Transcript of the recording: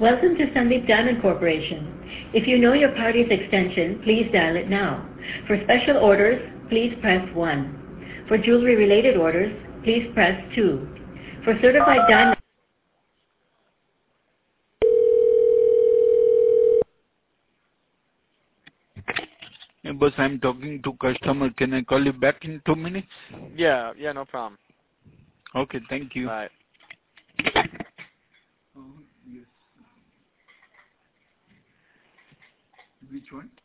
Welcome to Sandeep Diamond Corporation. If you know your party's extension, please dial it now. For special orders, please press 1. For jewelry-related orders, please press 2. For certified diamond... Hey, boss, I'm talking to customer. Can I call you back in 2 minutes? Yeah, no problem. Okay, thank you. Bye. Oh, yes. Which one?